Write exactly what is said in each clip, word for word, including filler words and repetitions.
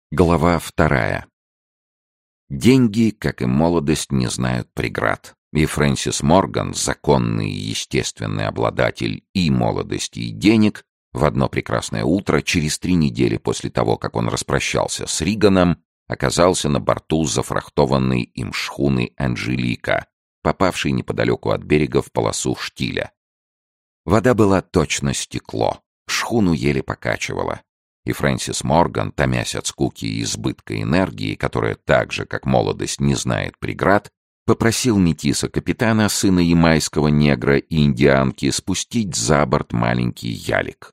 Глава вторая. Деньги, как и молодость, не знают преград. И Фрэнсис Морган, законный и естественный обладатель и молодости, и денег, в одно прекрасное утро, через три недели после того, как он распрощался с Риганом, оказался на борту зафрахтованной им шхуны «Анжелика», попавшей неподалеку от берега в полосу штиля. Вода была точно стекло, шхуну еле покачивала. И Фрэнсис Морган, томясь от скуки и избытка энергии, которая так же, как молодость, не знает преград, попросил метиса-капитана, сына ямайского негра и индианки, спустить за борт маленький ялик.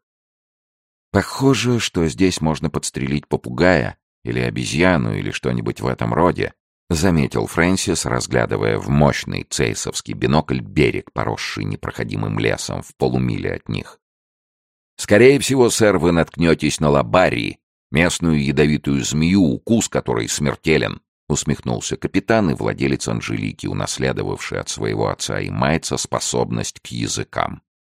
«Похоже, что здесь можно подстрелить попугая или обезьяну или что-нибудь в этом роде», заметил Фрэнсис, разглядывая в мощный цейсовский бинокль берег, поросший непроходимым лесом в полумиле от них. «Скорее всего, сэр, вы наткнетесь на лабарии, местную ядовитую змею, укус которой смертелен», усмехнулся капитан и владелец Анжелики, унаследовавший от своего отца и майца способность к языкам.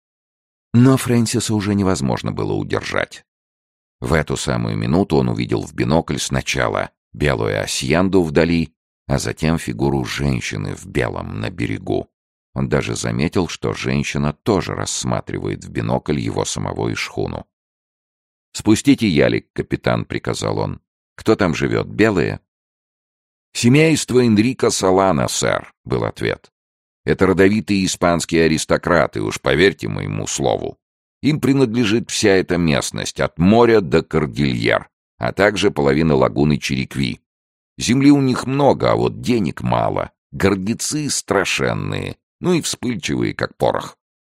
Но Фрэнсиса уже невозможно было удержать. В эту самую минуту он увидел в бинокль сначала белую асьянду вдали, а затем фигуру женщины в белом на берегу. Он даже заметил, что женщина тоже рассматривает в бинокль его самого и шхуну. «Спустите ялик, капитан», — приказал он. «Кто там живет, белые?» «Семейство Энрико Солана, сэр», — был ответ. «Это родовитые испанские аристократы, уж поверьте моему слову. Им принадлежит вся эта местность, от моря до Кордильер, а также половина лагуны Чирикви. Земли у них много, а вот денег мало. Гордецы страшенные. Ну и вспыльчивые, как порох».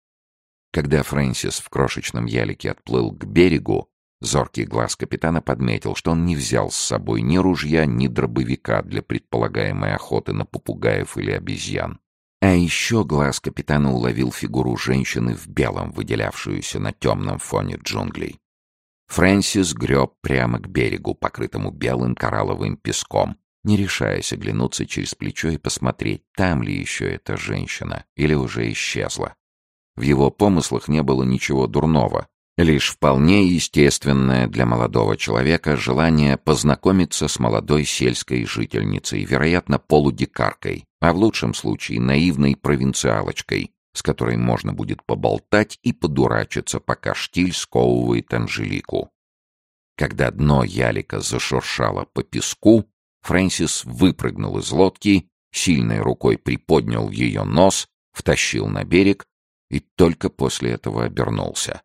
Когда Фрэнсис в крошечном ялике отплыл к берегу, зоркий глаз капитана подметил, что он не взял с собой ни ружья, ни дробовика для предполагаемой охоты на попугаев или обезьян. А еще глаз капитана уловил фигуру женщины в белом, выделявшуюся на темном фоне джунглей. Фрэнсис греб прямо к берегу, покрытому белым коралловым песком, не решаясь оглянуться через плечо и посмотреть, там ли еще эта женщина, или уже исчезла. В его помыслах не было ничего дурного, лишь вполне естественное для молодого человека желание познакомиться с молодой сельской жительницей, вероятно, полудикаркой, а в лучшем случае наивной провинциалочкой, с которой можно будет поболтать и подурачиться, пока штиль сковывает Анжелику. Когда дно ялика зашуршало по песку, Фрэнсис выпрыгнул из лодки, сильной рукой приподнял ее нос, втащил на берег и только после этого обернулся.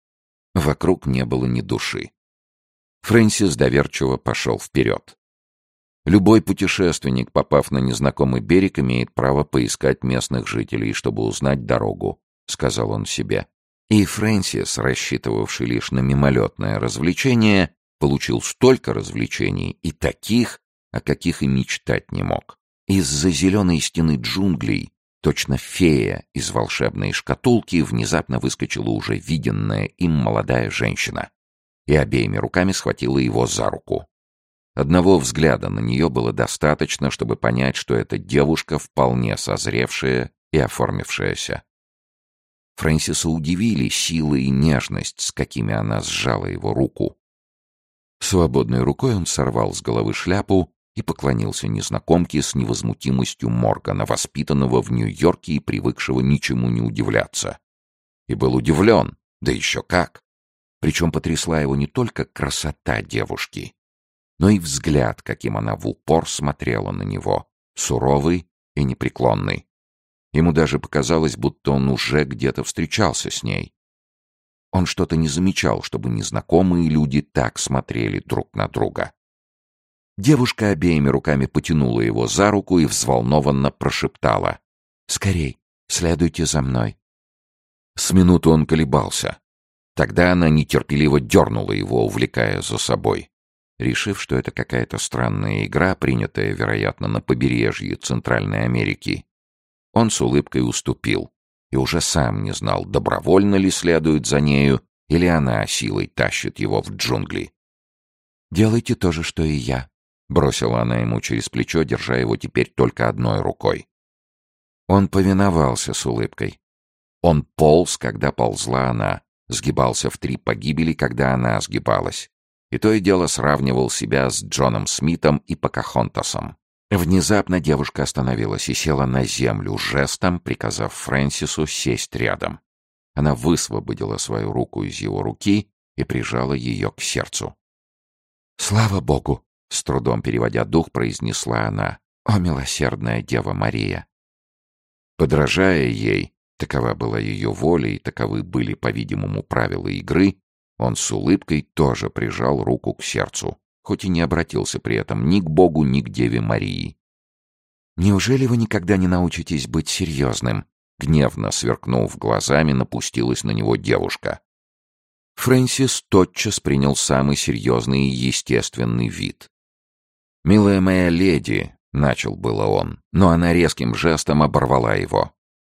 Вокруг не было ни души. Фрэнсис доверчиво пошел вперед. Любой путешественник, попав на незнакомый берег, имеет право поискать местных жителей, чтобы узнать дорогу, — сказал он себе. И Фрэнсис, рассчитывавший лишь на мимолетное развлечение, получил столько развлечений и таких, о каких и мечтать не мог. Из-за зеленой стены джунглей, точно фея из волшебной шкатулки, внезапно выскочила уже виденная им молодая женщина и обеими руками схватила его за руку. Одного взгляда на нее было достаточно, чтобы понять, что эта девушка вполне созревшая и оформившаяся. Фрэнсиса удивили сила и нежность, с какими она сжала его руку. Свободной рукой он сорвал с головы шляпу и поклонился незнакомке с невозмутимостью Моргана, воспитанного в Нью-Йорке и привыкшего ничему не удивляться. И был удивлен, да еще как. Причем потрясла его не только красота девушки, но и взгляд, каким она в упор смотрела на него, суровый и непреклонный. Ему даже показалось, будто он уже где-то встречался с ней. Он что-то не замечал, чтобы незнакомые люди так смотрели друг на друга. Девушка обеими руками потянула его за руку и взволнованно прошептала: «Скорей, следуйте за мной». С минуту он колебался. Тогда она нетерпеливо дернула его, увлекая за собой. Решив, что это какая-то странная игра, принятая, вероятно, на побережье Центральной Америки, он с улыбкой уступил и уже сам не знал, добровольно ли следует за нею, или она силой тащит его в джунгли. «Делайте то же, что и я», — бросила она ему через плечо, держа его теперь только одной рукой. Он повиновался с улыбкой. Он полз, когда ползла она, сгибался в три погибели, когда она сгибалась, и то и дело сравнивал себя с Джоном Смитом и Покахонтасом. Внезапно девушка остановилась и села на землю, жестом приказав Фрэнсису сесть рядом. Она высвободила свою руку из его руки и прижала ее к сердцу. «Слава Богу!» — с трудом переводя дух, произнесла она. «О, милосердная Дева Мария!» Подражая ей, такова была ее воля и таковы были, по-видимому, правила игры, он с улыбкой тоже прижал руку к сердцу, хоть и не обратился при этом ни к Богу, ни к Деве Марии. «Неужели вы никогда не научитесь быть серьезным?» Гневно сверкнув глазами, напустилась на него девушка. Фрэнсис тотчас принял самый серьезный и естественный вид. «Милая моя леди», — начал было он, но она резким жестом оборвала его.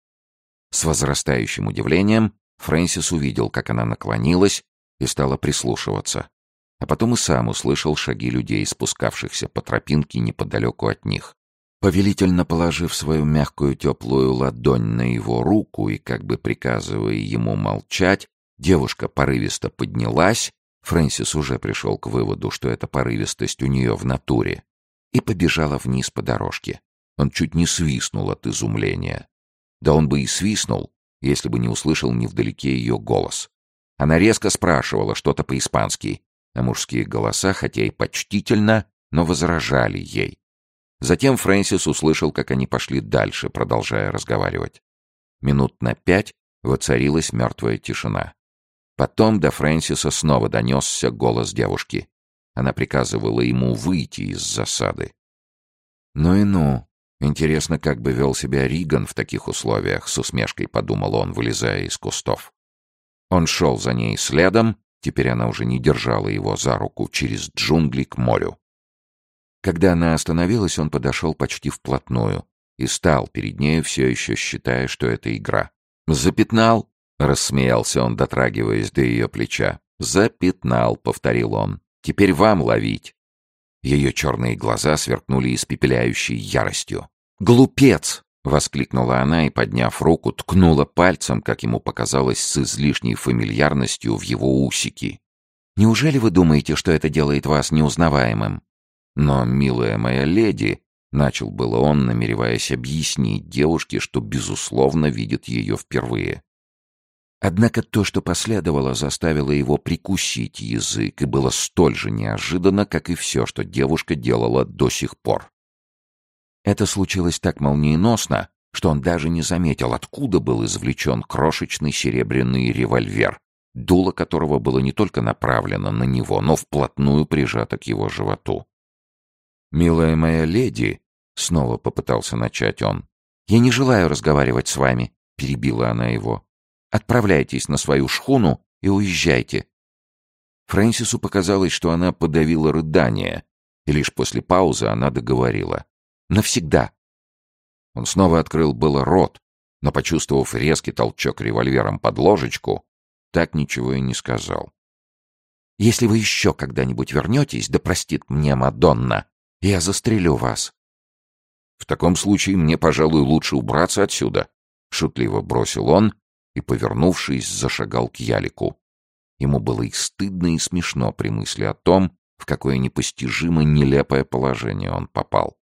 С возрастающим удивлением Фрэнсис увидел, как она наклонилась и стала прислушиваться, а потом и сам услышал шаги людей, спускавшихся по тропинке неподалеку от них. Повелительно положив свою мягкую теплую ладонь на его руку и как бы приказывая ему молчать, девушка порывисто поднялась, Фрэнсис уже пришел к выводу, что эта порывистость у нее в натуре, и побежала вниз по дорожке. Он чуть не свистнул от изумления. Да он бы и свистнул, если бы не услышал невдалеке ее голос. Она резко спрашивала что-то по-испански, а мужские голоса, хотя и почтительно, но возражали ей. Затем Фрэнсис услышал, как они пошли дальше, продолжая разговаривать. Минут на пять воцарилась мертвая тишина. Потом до Фрэнсиса снова донесся голос девушки. Она приказывала ему выйти из засады. «Ну и ну. Интересно, как бы вел себя Риган в таких условиях», — с усмешкой подумал он, вылезая из кустов. Он шел за ней следом, теперь она уже не держала его за руку, через джунгли к морю. Когда она остановилась, он подошел почти вплотную и стал перед нею, все еще считая, что это игра. «Запятнал?» — рассмеялся он, дотрагиваясь до ее плеча. «Запятнал», — повторил он. «Теперь вам ловить». Ее черные глаза сверкнули испепеляющей яростью. «Глупец!» — воскликнула она и, подняв руку, ткнула пальцем, как ему показалось, с излишней фамильярностью в его усики. «Неужели вы думаете, что это делает вас неузнаваемым?» «Но, милая моя леди», — начал было он, намереваясь объяснить девушке, что, безусловно, видит ее впервые. Однако то, что последовало, заставило его прикусить язык и было столь же неожиданно, как и все, что девушка делала до сих пор. Это случилось так молниеносно, что он даже не заметил, откуда был извлечен крошечный серебряный револьвер, дуло которого было не только направлено на него, но вплотную прижато к его животу. «Милая моя леди», — снова попытался начать он. «Я не желаю разговаривать с вами», — перебила она его. «Отправляйтесь на свою шхуну и уезжайте». Фрэнсису показалось, что она подавила рыдание, и лишь после паузы она договорила. «Навсегда». Он снова открыл было рот, но, почувствовав резкий толчок револьвером под ложечку, так ничего и не сказал. «Если вы еще когда-нибудь вернетесь, да простит мне Мадонна, я застрелю вас». «В таком случае мне, пожалуй, лучше убраться отсюда», — шутливо бросил он и, повернувшись, зашагал к ялику. Ему было и стыдно, и смешно при мысли о том, в какое непостижимо нелепое положение он попал.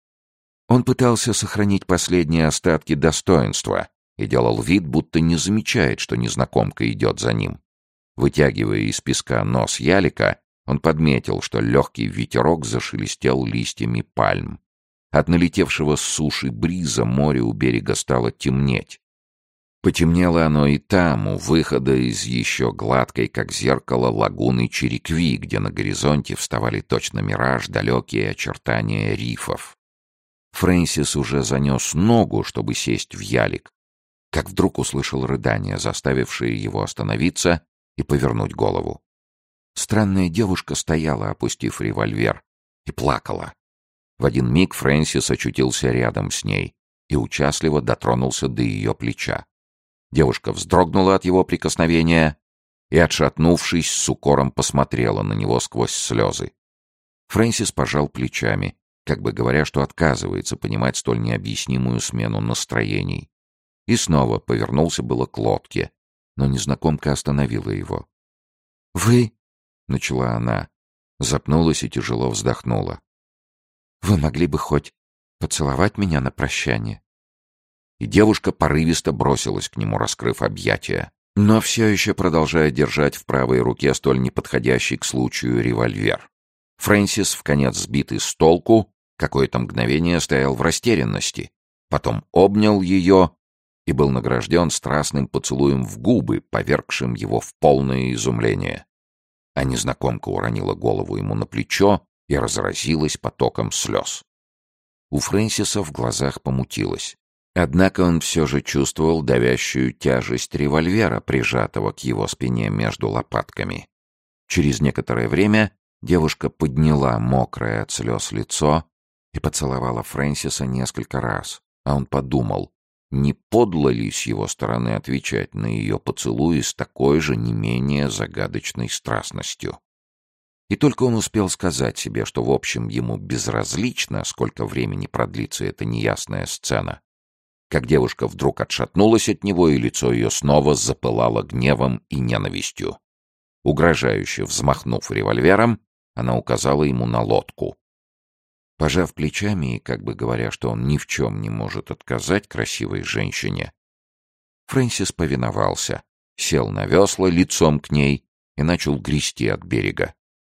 Он пытался сохранить последние остатки достоинства и делал вид, будто не замечает, что незнакомка идет за ним. Вытягивая из песка нос ялика, он подметил, что легкий ветерок зашелестел листьями пальм. От налетевшего с суши бриза море у берега стало темнеть. Потемнело оно и там, у выхода из еще гладкой, как зеркало, лагуны Чирикви, где на горизонте вставали точно мираж далекие очертания рифов. Фрэнсис уже занес ногу, чтобы сесть в ялик, как вдруг услышал рыдание, заставившее его остановиться и повернуть голову. Странная девушка стояла, опустив револьвер, и плакала. В один миг Фрэнсис очутился рядом с ней и участливо дотронулся до ее плеча. Девушка вздрогнула от его прикосновения и, отшатнувшись, с укором посмотрела на него сквозь слезы. Фрэнсис пожал плечами, как бы говоря, что отказывается понимать столь необъяснимую смену настроений. И снова повернулся было к лодке, но незнакомка остановила его. «Вы...» — начала она. запнулась и тяжело вздохнула. «Вы могли бы хоть поцеловать меня на прощание?» И девушка порывисто бросилась к нему, раскрыв объятия, но все еще продолжая держать в правой руке столь неподходящий к случаю револьвер. Фрэнсис, вконец сбитый с толку, какое-то мгновение стоял в растерянности, потом обнял ее и был награжден страстным поцелуем в губы, повергшим его в полное изумление. А незнакомка уронила голову ему на плечо и разразилась потоком слез. У Фрэнсиса в глазах помутилось. Однако он все же чувствовал давящую тяжесть револьвера, прижатого к его спине между лопатками. Через некоторое время девушка подняла мокрое от слез лицо и поцеловала Фрэнсиса несколько раз, а он подумал, не подло ли с его стороны отвечать на ее поцелуи с такой же не менее загадочной страстностью. И только он успел сказать себе, что в общем ему безразлично, сколько времени продлится эта неясная сцена, как девушка вдруг отшатнулась от него, и лицо ее снова запылало гневом и ненавистью. Угрожающе взмахнув револьвером, она указала ему на лодку. Пожав плечами и как бы говоря, что он ни в чем не может отказать красивой женщине, Фрэнсис повиновался, сел на весла лицом к ней и начал грести от берега.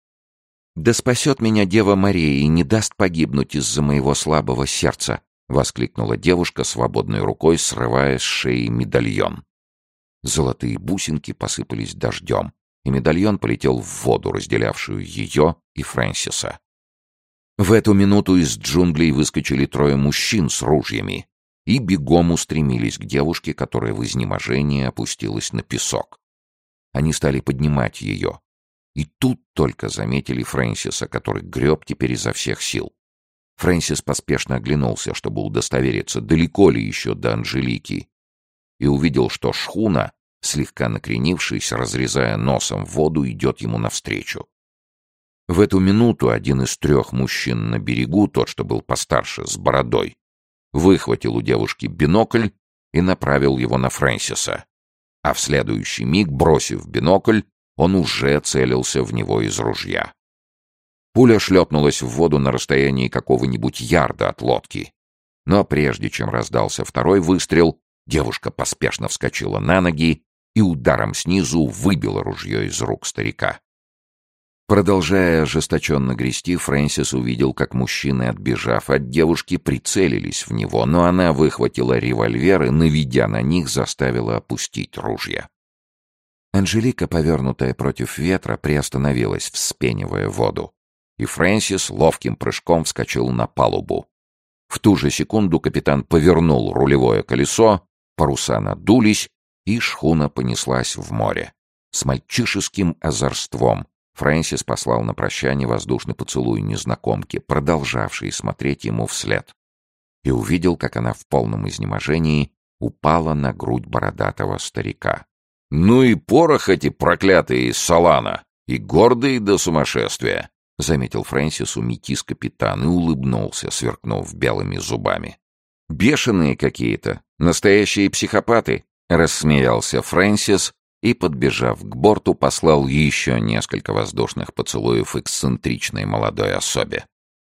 «Да спасет меня Дева Мария и не даст погибнуть из-за моего слабого сердца!» — воскликнула девушка, свободной рукой срывая с шеи медальон. Золотые бусинки посыпались дождем, и медальон полетел в воду, разделявшую ее и Фрэнсиса. В эту минуту из джунглей выскочили трое мужчин с ружьями и бегом устремились к девушке, которая в изнеможении опустилась на песок. Они стали поднимать ее, и тут только заметили Фрэнсиса, который греб теперь изо всех сил. Фрэнсис поспешно оглянулся, чтобы удостовериться, далеко ли еще до Анжелики, и увидел, что шхуна, слегка накренившись, разрезая носом воду, идет ему навстречу. В эту минуту один из трех мужчин на берегу, тот, что был постарше, с бородой, выхватил у девушки бинокль и направил его на Фрэнсиса, а в следующий миг, бросив бинокль, он уже целился в него из ружья. Пуля шлепнулась в воду на расстоянии какого-нибудь ярда от лодки. Но прежде чем раздался второй выстрел, девушка поспешно вскочила на ноги и ударом снизу выбила ружье из рук старика. Продолжая ожесточенно грести, Фрэнсис увидел, как мужчины, отбежав от девушки, прицелились в него, но она выхватила револьвер и, наведя на них, заставила опустить ружья. Анжелика, повернутая против ветра, приостановилась, вспенивая воду, и Фрэнсис ловким прыжком вскочил на палубу. В ту же секунду капитан повернул рулевое колесо, паруса надулись, и шхуна понеслась в море. С мальчишеским озорством Фрэнсис послал на прощание воздушный поцелуй незнакомке, продолжавшей смотреть ему вслед, и увидел, как она в полном изнеможении упала на грудь бородатого старика. «Ну и порох эти проклятые из Солана, и гордые до сумасшествия!» — заметил Фрэнсису метис-капитан и улыбнулся, сверкнув белыми зубами. «Бешеные какие-то, настоящие психопаты!» — рассмеялся Фрэнсис и, подбежав к борту, послал еще несколько воздушных поцелуев эксцентричной молодой особе.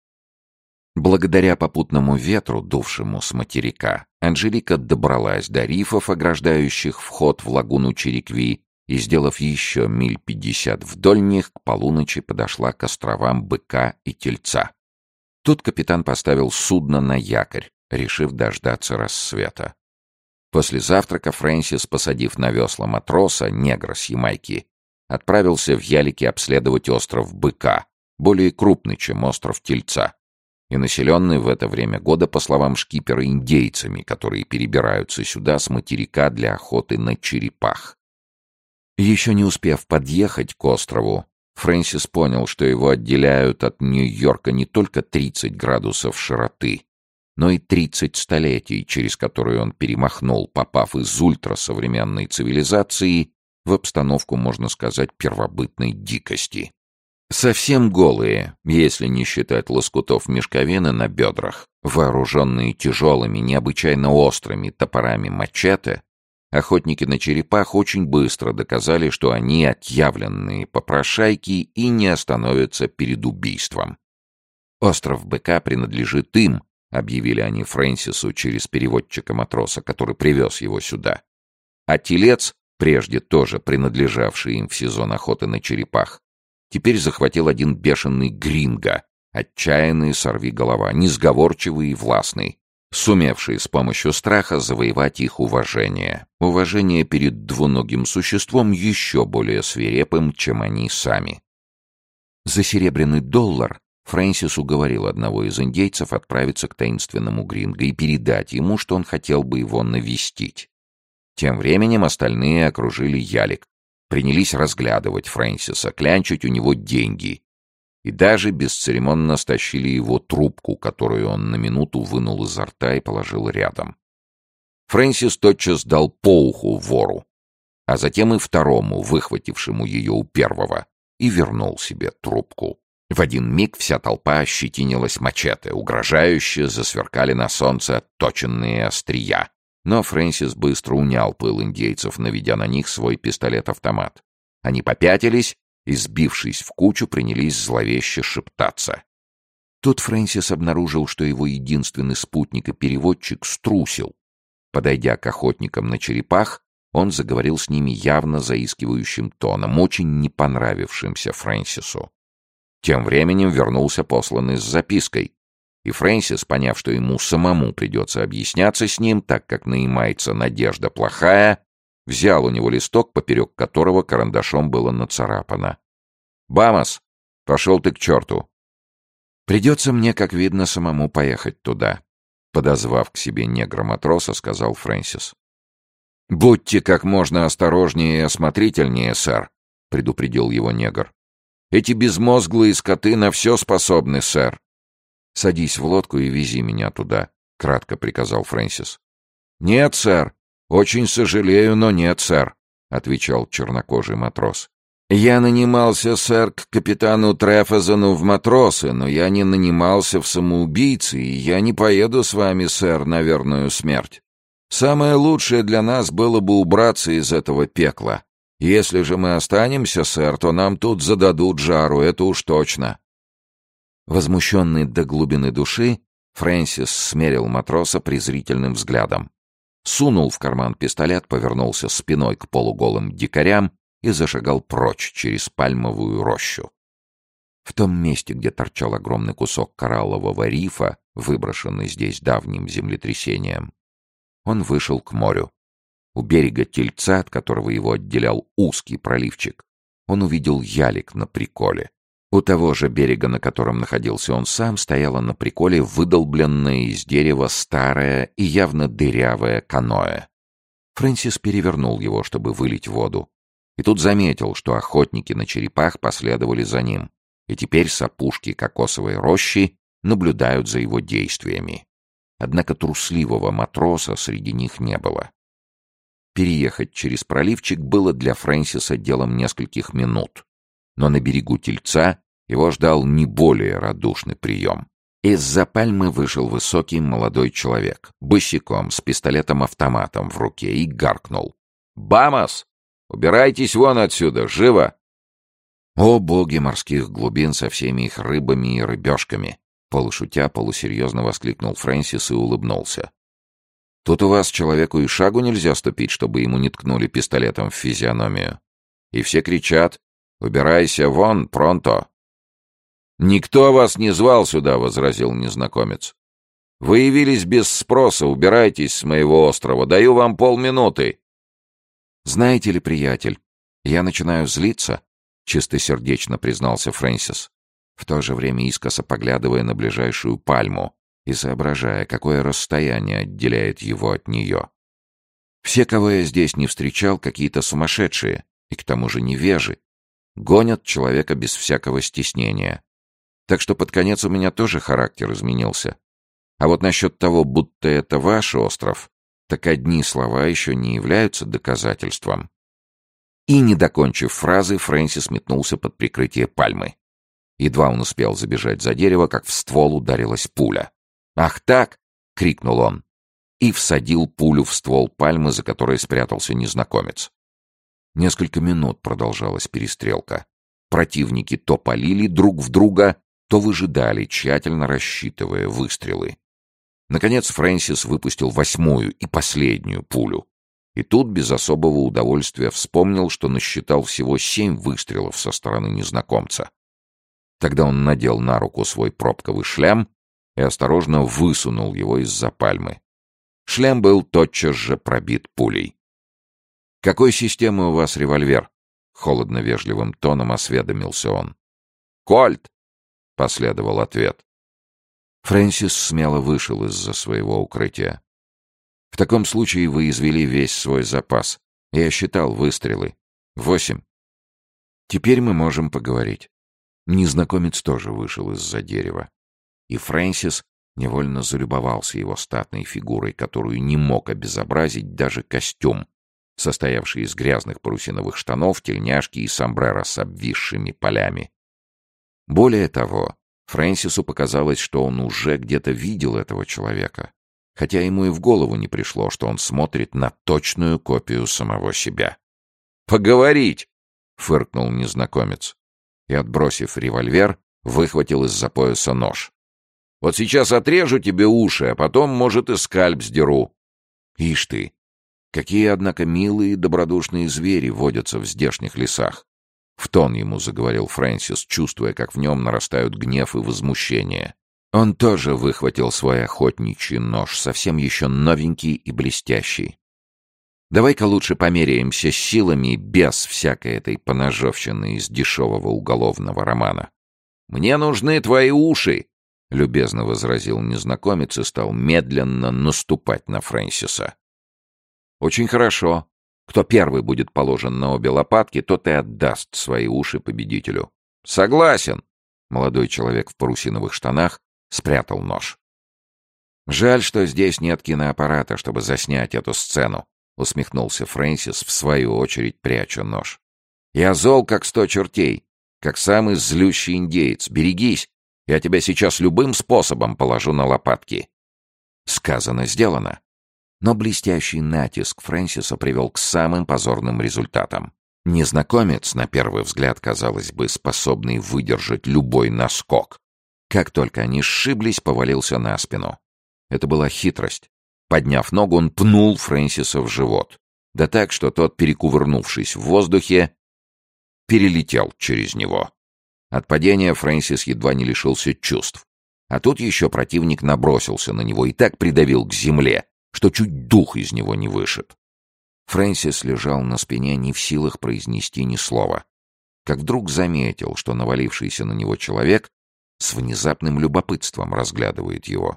Благодаря попутному ветру, дувшему с материка, Анжелика добралась до рифов, ограждающих вход в лагуну Чирикви, и, сделав еще миль пятьдесят вдоль них, к полуночи подошла к островам Быка и Тельца. Тут капитан поставил судно на якорь, решив дождаться рассвета. После завтрака Фрэнсис, посадив на весла матроса, негра с Ямайки, отправился в ялике обследовать остров Быка, более крупный, чем остров Тельца, и населенный в это время года, по словам шкипера, индейцами, которые перебираются сюда с материка для охоты на черепах. Еще не успев подъехать к острову, Фрэнсис понял, что его отделяют от Нью-Йорка не только тридцать градусов широты, но и тридцать столетий, через которые он перемахнул, попав из ультрасовременной цивилизации в обстановку, можно сказать, первобытной дикости. Совсем голые, если не считать лоскутов мешковины на бедрах, вооруженные тяжелыми, необычайно острыми топорами мачете, охотники на черепах очень быстро доказали, что они отъявленные попрошайки и не остановятся перед убийством. «Остров быка принадлежит им», — объявили они Фрэнсису через переводчика-матроса, который привез его сюда. А телец, прежде тоже принадлежавший им в сезон охоты на черепах, теперь захватил один бешеный гринго, отчаянный сорвиголова, несговорчивый и властный, сумевший с помощью страха завоевать их уважение. Уважение перед двуногим существом еще более свирепым, чем они сами. За серебряный доллар Фрэнсис уговорил одного из индейцев отправиться к таинственному гринго и передать ему, что он хотел бы его навестить. Тем временем остальные окружили ялик, принялись разглядывать Фрэнсиса, клянчить у него деньги и даже бесцеремонно стащили его трубку, которую он на минуту вынул изо рта и положил рядом. Фрэнсис тотчас дал по уху вору, а затем и второму, выхватившему ее у первого, и вернул себе трубку. В один миг вся толпа ощетинилась мачете, угрожающе засверкали на солнце отточенные острия. Но Фрэнсис быстро унял пыл индейцев, наведя на них свой пистолет-автомат. Они попятились и, сбившись в кучу, принялись зловеще шептаться. Тут Фрэнсис обнаружил, что его единственный спутник и переводчик струсил. Подойдя к охотникам на черепах, он заговорил с ними явно заискивающим тоном, очень не понравившимся Фрэнсису. Тем временем вернулся посланный с запиской, и Фрэнсис, поняв, что ему самому придется объясняться с ним, так как на ямайца надежда плохая, взял у него листок, поперек которого карандашом было нацарапано: «Бамос, пошел ты к черту!» «Придется мне, как видно, самому поехать туда», — подозвав к себе негра-матроса, сказал Фрэнсис. «Будьте как можно осторожнее и осмотрительнее, сэр», — предупредил его негр. «Эти безмозглые скоты на все способны, сэр». «Садись в лодку и вези меня туда», — кратко приказал Фрэнсис. «Нет, сэр. Очень сожалею, но нет, сэр», — отвечал чернокожий матрос. «Я нанимался, сэр, к капитану Трефезену в матросы, но я не нанимался в самоубийцы, и я не поеду с вами, сэр, на верную смерть. Самое лучшее для нас было бы убраться из этого пекла. Если же мы останемся, сэр, то нам тут зададут жару, это уж точно». Возмущенный до глубины души, Фрэнсис смерил матроса презрительным взглядом. Сунул в карман пистолет, повернулся спиной к полуголым дикарям и зашагал прочь через пальмовую рощу. В том месте, где торчал огромный кусок кораллового рифа, выброшенный здесь давним землетрясением, он вышел к морю. У берега Тельца, от которого его отделял узкий проливчик, он увидел ялик на приколе. У того же берега, на котором находился он сам, стояла на приколе выдолбленное из дерева старое и явно дырявое каноэ. Фрэнсис перевернул его, чтобы вылить воду, и тут заметил, что охотники на черепах последовали за ним, и теперь с опушки кокосовой рощи наблюдают за его действиями. Однако трусливого матроса среди них не было. Переехать через проливчик было для Фрэнсиса делом нескольких минут, но на берегу Тельца его ждал не более радушный прием. Из-за пальмы вышел высокий молодой человек, босиком, с пистолетом-автоматом в руке, и гаркнул: «Бамос! Убирайтесь вон отсюда! Живо!» «О, боги морских глубин со всеми их рыбами и рыбешками!» Полушутя, полусерьезно воскликнул Фрэнсис и улыбнулся. «Тут у вас человеку и шагу нельзя ступить, чтобы ему не ткнули пистолетом в физиономию. И все кричат: «Убирайся вон, пронто!» «Никто вас не звал сюда», — возразил незнакомец. «Вы явились без спроса, убирайтесь с моего острова, даю вам полминуты». «Знаете ли, приятель, я начинаю злиться», — чистосердечно признался Фрэнсис, в то же время искоса поглядывая на ближайшую пальму и соображая, какое расстояние отделяет его от нее. «Все, кого я здесь не встречал, какие-то сумасшедшие, и к тому же невежи, гонят человека без всякого стеснения. Так что под конец у меня тоже характер изменился. А вот насчет того, будто это ваш остров, так одни слова еще не являются доказательством». И, не докончив фразы, Фрэнсис метнулся под прикрытие пальмы. Едва он успел забежать за дерево, как в ствол ударилась пуля. «Ах так!» — крикнул он. и всадил пулю в ствол пальмы, за которой спрятался незнакомец. Несколько минут продолжалась перестрелка. Противники то палили друг в друга, то выжидали, тщательно рассчитывая выстрелы. Наконец Фрэнсис выпустил восьмую и последнюю пулю. И тут без особого удовольствия вспомнил, что насчитал всего семь выстрелов со стороны незнакомца. Тогда он надел на руку свой пробковый шлем и осторожно высунул его из-за пальмы. Шлем был тотчас же пробит пулей. «Какой системы у вас револьвер?» — холодно-вежливым тоном осведомился он. «Кольт!» — последовал ответ. Фрэнсис смело вышел из-за своего укрытия. «В таком случае вы извели весь свой запас. Я считал выстрелы. Восемь. Теперь мы можем поговорить». Незнакомец тоже вышел из-за дерева. И Фрэнсис невольно залюбовался его статной фигурой, которую не мог обезобразить даже костюм, состоявший из грязных парусиновых штанов, тельняшки и сомбреро с обвисшими полями. Более того, Фрэнсису показалось, что он уже где-то видел этого человека, хотя ему и в голову не пришло, что он смотрит на точную копию самого себя. «Поговорить!» — фыркнул незнакомец и, отбросив револьвер, выхватил из-за пояса нож. «Вот сейчас отрежу тебе уши, а потом, может, и скальп сдеру». «Ишь ты! Какие, однако, милые и добродушные звери водятся в здешних лесах!» В тон ему заговорил Фрэнсис, чувствуя, как в нем нарастают гнев и возмущение. Он тоже выхватил свой охотничий нож, совсем еще новенький и блестящий. «Давай-ка лучше померяемся силами без всякой этой поножовщины из дешевого уголовного романа». «Мне нужны твои уши!» — любезно возразил незнакомец и стал медленно наступать на Фрэнсиса. «Очень хорошо. Кто первый будет положен на обе лопатки, тот и отдаст свои уши победителю». «Согласен!» — молодой человек в парусиновых штанах спрятал нож. «Жаль, что здесь нет киноаппарата, чтобы заснять эту сцену», — усмехнулся Фрэнсис, в свою очередь пряча нож. «Я зол, как сто чертей, как самый злющий индеец. Берегись, я тебя сейчас любым способом положу на лопатки». Сказано, сделано. Но блестящий натиск Фрэнсиса привел к самым позорным результатам. Незнакомец, на первый взгляд, казалось бы, способный выдержать любой наскок, как только они сшиблись, повалился на спину. Это была хитрость. Подняв ногу, он пнул Фрэнсиса в живот. Да так, что тот, перекувырнувшись в воздухе, перелетел через него. От падения Фрэнсис едва не лишился чувств. А тут еще противник набросился на него и так придавил к земле, что чуть дух из него не вышиб. Фрэнсис лежал на спине, не в силах произнести ни слова. Как вдруг заметил, что навалившийся на него человек с внезапным любопытством разглядывает его.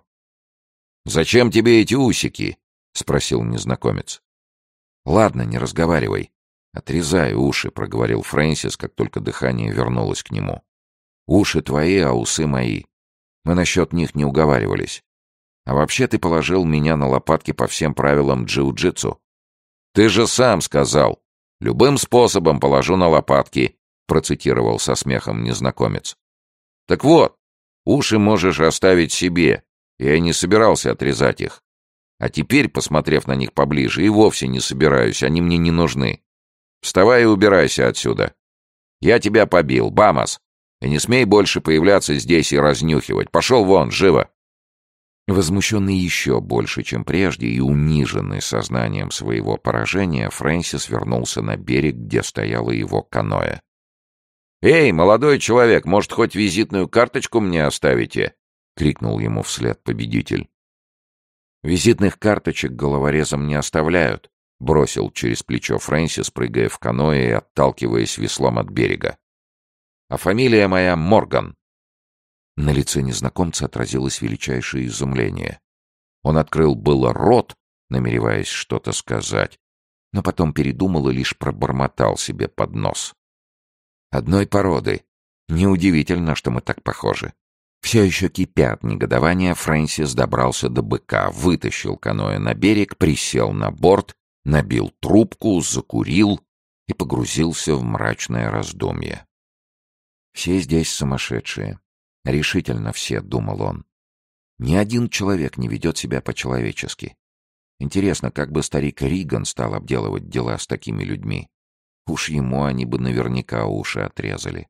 «Зачем тебе эти усики?» — спросил незнакомец. «Ладно, не разговаривай. Отрезай уши», — проговорил Фрэнсис, как только дыхание вернулось к нему. «Уши твои, а усы мои. Мы насчет них не уговаривались. А вообще ты положил меня на лопатки по всем правилам джиу-джитсу». «Ты же сам сказал. Любым способом положу на лопатки», — процитировал со смехом незнакомец. «Так вот, уши можешь оставить себе. Я и не собирался отрезать их. А теперь, посмотрев на них поближе, и вовсе не собираюсь, они мне не нужны. Вставай и убирайся отсюда. Я тебя побил, Бамос, и не смей больше появляться здесь и разнюхивать. Пошел вон, живо!» Возмущенный еще больше, чем прежде, и униженный сознанием своего поражения, Фрэнсис вернулся на берег, где стояло его каноэ. «Эй, молодой человек, может, хоть визитную карточку мне оставите?» — крикнул ему вслед победитель. «Визитных карточек головорезам не оставляют», — бросил через плечо Фрэнсис, прыгая в каноэ и отталкиваясь веслом от берега. «А фамилия моя Морган». На лице незнакомца отразилось величайшее изумление. Он открыл было рот, намереваясь что-то сказать, но потом передумал и лишь пробормотал себе под нос. «Одной породы. Неудивительно, что мы так похожи». Все еще кипя от негодования, Фрэнсис добрался до быка, вытащил каноэ на берег, присел на борт, набил трубку, закурил и погрузился в мрачное раздумье. «Все здесь сумасшедшие. Решительно все», — думал он. «Ни один человек не ведет себя по-человечески. Интересно, как бы старик Риган стал обделывать дела с такими людьми? Уж ему они бы наверняка уши отрезали.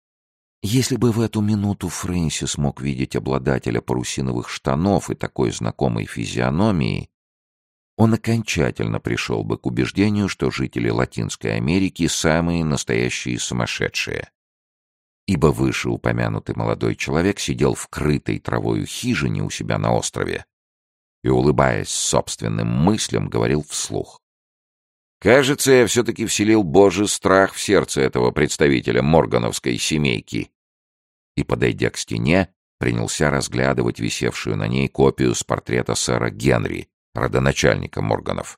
Если бы в эту минуту Фрэнсис мог видеть обладателя парусиновых штанов и такой знакомой физиономии, он окончательно пришел бы к убеждению, что жители Латинской Америки самые настоящие сумасшедшие. Ибо вышеупомянутый молодой человек сидел в крытой травою хижине у себя на острове и, улыбаясь собственным мыслям, говорил вслух. «Кажется, я все-таки вселил божий страх в сердце этого представителя моргановской семейки». И, подойдя к стене, принялся разглядывать висевшую на ней копию с портрета сэра Генри, родоначальника Морганов.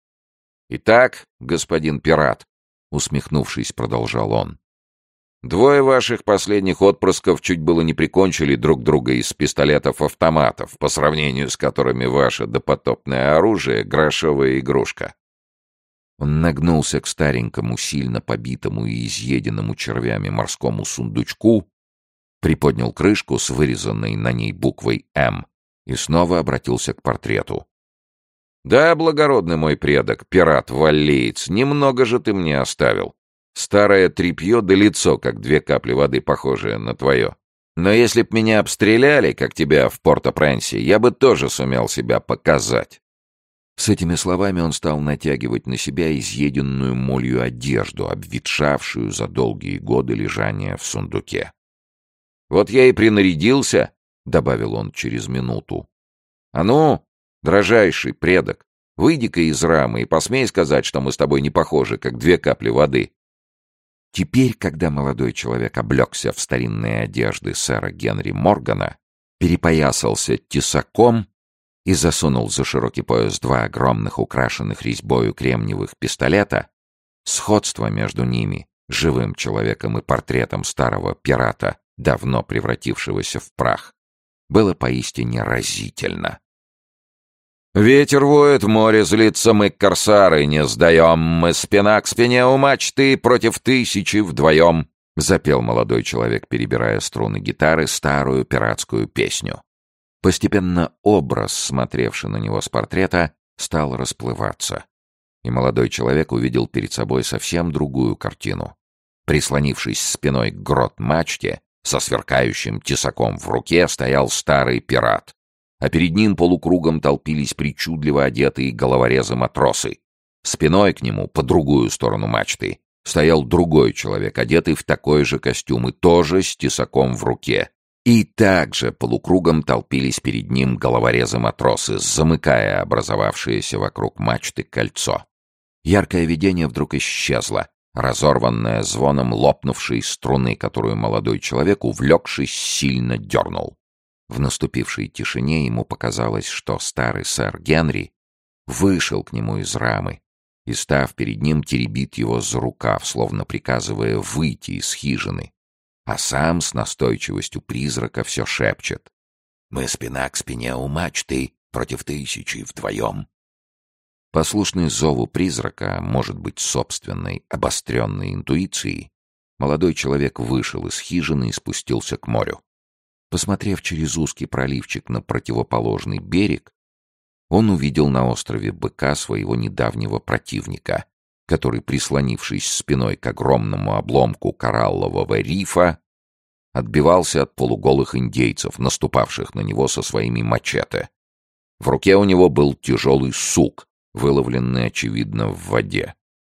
«Итак, господин пират», — усмехнувшись, продолжал он, «двое ваших последних отпрысков чуть было не прикончили друг друга из пистолетов-автоматов, по сравнению с которыми ваше допотопное оружие — грошовая игрушка». Он нагнулся к старенькому, сильно побитому и изъеденному червями морскому сундучку, приподнял крышку с вырезанной на ней буквой «М» и снова обратился к портрету. «Да, благородный мой предок, пират-валлеец, немного же ты мне оставил. Старое тряпье да лицо, как две капли воды, похожее на твое. Но если б меня обстреляли, как тебя в Порто-Пренсе, я бы тоже сумел себя показать». С этими словами он стал натягивать на себя изъеденную молью одежду, обветшавшую за долгие годы лежания в сундуке. «Вот я и принарядился», — добавил он через минуту. «А ну, дрожайший предок, выйди-ка из рамы и посмей сказать, что мы с тобой не похожи, как две капли воды». Теперь, когда молодой человек облегся в старинные одежды сэра Генри Моргана, перепоясался тесаком и засунул за широкий пояс два огромных, украшенных резьбою кремниевых пистолета, сходство между ними, живым человеком и портретом старого пирата, давно превратившегося в прах, было поистине разительно. «Ветер воет, море злится, мы корсары не сдаем, мы спина к спине у мачты против тысячи вдвоем», — запел молодой человек, перебирая струны гитары, старую пиратскую песню. Постепенно образ, смотревший на него с портрета, стал расплываться, и молодой человек увидел перед собой совсем другую картину. Прислонившись спиной к грот-мачте, со сверкающим тесаком в руке стоял старый пират, а перед ним полукругом толпились причудливо одетые головорезы-матросы. Спиной к нему, по другую сторону мачты, стоял другой человек, одетый в такой же костюм и тоже с тесаком в руке. И также полукругом толпились перед ним головорезы-матросы, замыкая образовавшееся вокруг мачты кольцо. Яркое видение вдруг исчезло, разорванное звоном лопнувшей струны, которую молодой человек, увлекшись, сильно дернул. В наступившей тишине ему показалось, что старый сэр Генри вышел к нему из рамы и, став перед ним, теребит его за рукав, словно приказывая выйти из хижины, а сам с настойчивостью призрака все шепчет: «Мы спина к спине у мачты против тысячи вдвоем». Послушный зову призрака, может быть, собственной обостренной интуицией, молодой человек вышел из хижины и спустился к морю. Посмотрев через узкий проливчик на противоположный берег, он увидел на острове Быка своего недавнего противника, который, прислонившись спиной к огромному обломку кораллового рифа, отбивался от полуголых индейцев, наступавших на него со своими мачете. В руке у него был тяжелый сук, выловленный, очевидно, в воде.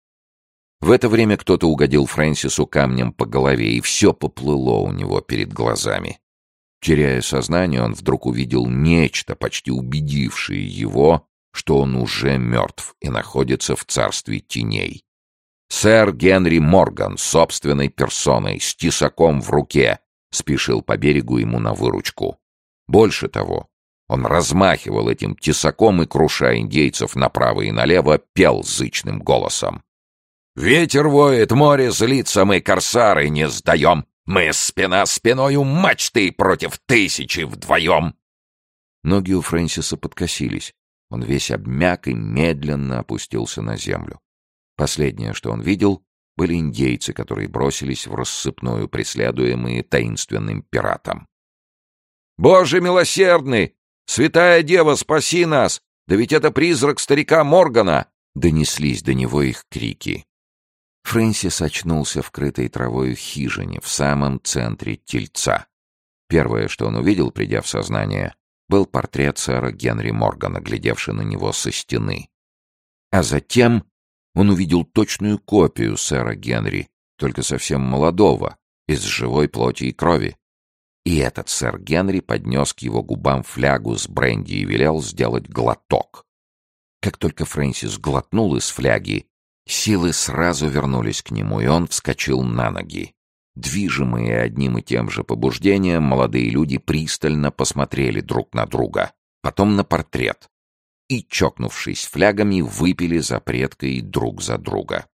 В это время кто-то угодил Фрэнсису камнем по голове, и все поплыло у него перед глазами. Теряя сознание, он вдруг увидел нечто, почти убедившее его, что он уже мертв и находится в царстве теней. Сэр Генри Морган собственной персоной, с тесаком в руке, спешил по берегу ему на выручку. Больше того, он размахивал этим тесаком и, круша индейцев направо и налево, пел зычным голосом: «Ветер воет, море злится, мы корсары не сдаем, мы спина спиною мачты против тысячи вдвоем». Ноги у Фрэнсиса подкосились. Он весь обмяк и медленно опустился на землю. Последнее, что он видел, были индейцы, которые бросились в рассыпную, преследуемые таинственным пиратом. «Боже милосердный! Святая Дева, спаси нас!» Да ведь это призрак старика Моргана!» — донеслись до него их крики. Фрэнсис очнулся в крытой травою хижине в самом центре Тельца. Первое, что он увидел, придя в сознание, был портрет сэра Генри Моргана, глядевший на него со стены. А затем он увидел точную копию сэра Генри, только совсем молодого, из живой плоти и крови. И этот сэр Генри поднес к его губам флягу с бренди и велел сделать глоток. Как только Фрэнсис глотнул из фляги, силы сразу вернулись к нему, и он вскочил на ноги. Движимые одним и тем же побуждением, молодые люди пристально посмотрели друг на друга, потом на портрет, и, чокнувшись флягами, выпили за предкой друг за друга.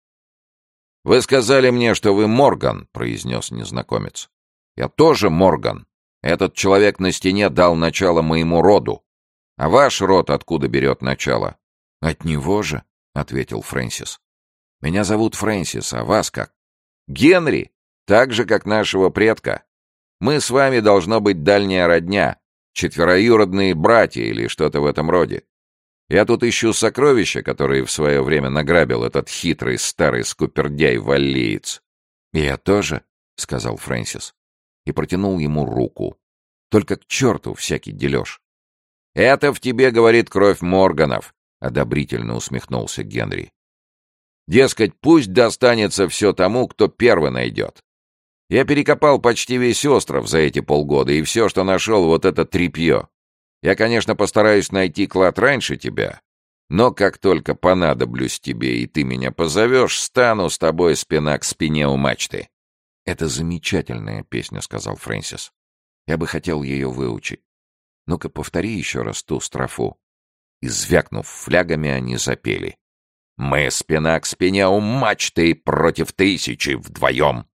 «Вы сказали мне, что вы Морган», — произнес незнакомец. «Я тоже Морган. Этот человек на стене дал начало моему роду. А ваш род откуда берет начало?» «От него же», — ответил Фрэнсис. «Меня зовут Фрэнсис, а вас как?» «Генри, так же, как нашего предка. Мы с вами должно быть дальняя родня, четвероюродные братья или что-то в этом роде. Я тут ищу сокровища, которые в свое время награбил этот хитрый старый скупердяй-валлиец». «Я тоже», — сказал Фрэнсис, и протянул ему руку. «Только к черту всякий дележ». «Это в тебе, говорит, кровь Морганов», — одобрительно усмехнулся Генри. «Дескать, пусть достанется все тому, кто первый найдет. Я перекопал почти весь остров за эти полгода, и все, что нашел, вот это тряпье. Я, конечно, постараюсь найти клад раньше тебя, но как только понадоблюсь тебе, и ты меня позовешь, стану с тобой спина к спине у мачты». «Это замечательная песня», — сказал Фрэнсис. «Я бы хотел ее выучить. Ну-ка, повтори еще раз ту строфу». И, звякнув флягами, они запели. «Мы спина к спине у мачты против тысячи вдвоем.